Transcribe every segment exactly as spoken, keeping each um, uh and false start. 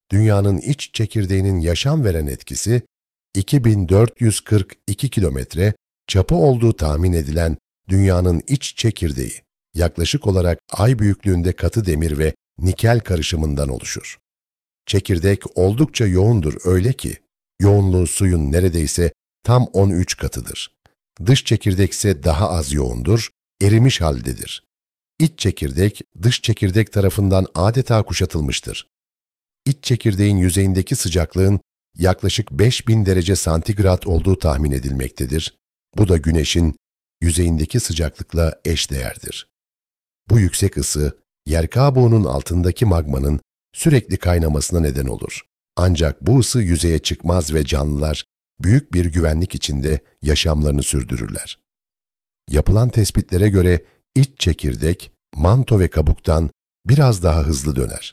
dünyanın iç çekirdeğinin yaşam veren etkisi, iki bin dört yüz kırk iki kilometre çapı olduğu tahmin edilen dünyanın iç çekirdeği, yaklaşık olarak ay büyüklüğünde katı demir ve nikel karışımından oluşur. Çekirdek oldukça yoğundur, öyle ki, yoğunluğu suyun neredeyse tam on üç katıdır. Dış çekirdek ise daha az yoğundur, erimiş haldedir. İç çekirdek, dış çekirdek tarafından adeta kuşatılmıştır. İç çekirdeğin yüzeyindeki sıcaklığın yaklaşık beş bin derece santigrat olduğu tahmin edilmektedir. Bu da Güneş'in yüzeyindeki sıcaklıkla eşdeğerdir. Bu yüksek ısı, yer kabuğunun altındaki magmanın sürekli kaynamasına neden olur. Ancak bu ısı yüzeye çıkmaz ve canlılar büyük bir güvenlik içinde yaşamlarını sürdürürler. Yapılan tespitlere göre iç çekirdek, manto ve kabuktan biraz daha hızlı döner.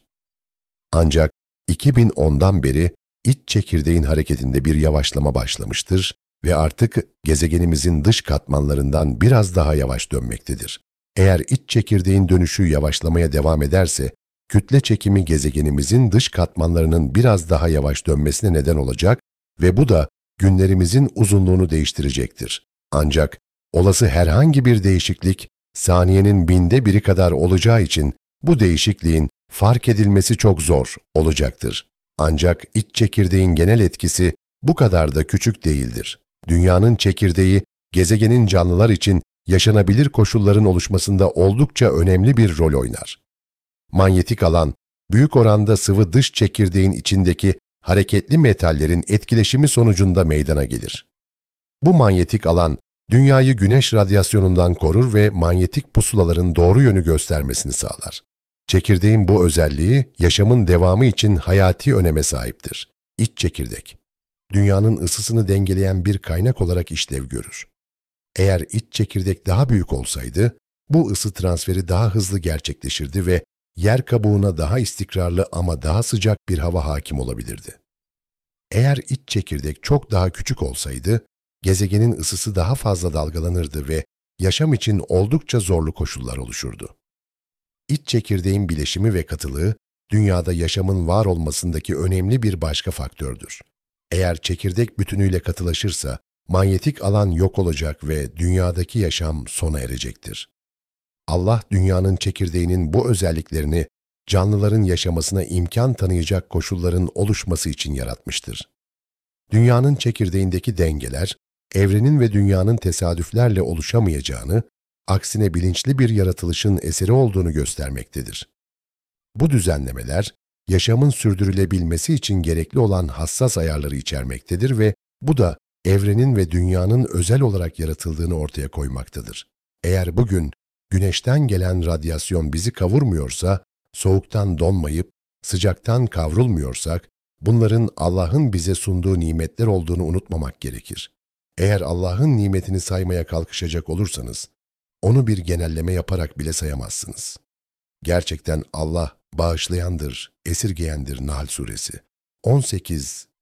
Ancak iki bin ondan beri iç çekirdeğin hareketinde bir yavaşlama başlamıştır ve artık gezegenimizin dış katmanlarından biraz daha yavaş dönmektedir. Eğer iç çekirdeğin dönüşü yavaşlamaya devam ederse, kütle çekimi gezegenimizin dış katmanlarının biraz daha yavaş dönmesine neden olacak ve bu da günlerimizin uzunluğunu değiştirecektir. Ancak olası herhangi bir değişiklik, saniyenin binde biri kadar olacağı için bu değişikliğin fark edilmesi çok zor olacaktır. Ancak iç çekirdeğin genel etkisi bu kadar da küçük değildir. Dünyanın çekirdeği, gezegenin canlılar için yaşanabilir koşulların oluşmasında oldukça önemli bir rol oynar. Manyetik alan, büyük oranda sıvı dış çekirdeğin içindeki hareketli metallerin etkileşimi sonucunda meydana gelir. Bu manyetik alan, Dünyayı güneş radyasyonundan korur ve manyetik pusulaların doğru yönü göstermesini sağlar. Çekirdeğin bu özelliği, yaşamın devamı için hayati öneme sahiptir. İç çekirdek, dünyanın ısısını dengeleyen bir kaynak olarak işlev görür. Eğer iç çekirdek daha büyük olsaydı, bu ısı transferi daha hızlı gerçekleşirdi ve yer kabuğuna daha istikrarlı ama daha sıcak bir hava hakim olabilirdi. Eğer iç çekirdek çok daha küçük olsaydı, gezegenin ısısı daha fazla dalgalanırdı ve yaşam için oldukça zorlu koşullar oluşurdu. İç çekirdeğin bileşimi ve katılığı, dünyada yaşamın var olmasındaki önemli bir başka faktördür. Eğer çekirdek bütünüyle katılaşırsa, manyetik alan yok olacak ve dünyadaki yaşam sona erecektir. Allah, dünyanın çekirdeğinin bu özelliklerini, canlıların yaşamasına imkan tanıyacak koşulların oluşması için yaratmıştır. Dünyanın çekirdeğindeki dengeler, evrenin ve dünyanın tesadüflerle oluşamayacağını, aksine bilinçli bir yaratılışın eseri olduğunu göstermektedir. Bu düzenlemeler, yaşamın sürdürülebilmesi için gerekli olan hassas ayarları içermektedir ve bu da evrenin ve dünyanın özel olarak yaratıldığını ortaya koymaktadır. Eğer bugün güneşten gelen radyasyon bizi kavurmuyorsa, soğuktan donmayıp sıcaktan kavrulmuyorsak, bunların Allah'ın bize sunduğu nimetler olduğunu unutmamak gerekir. Eğer Allah'ın nimetini saymaya kalkışacak olursanız, onu bir genelleme yaparak bile sayamazsınız. Gerçekten Allah bağışlayandır, esirgeyendir Nahl Suresi on sekiz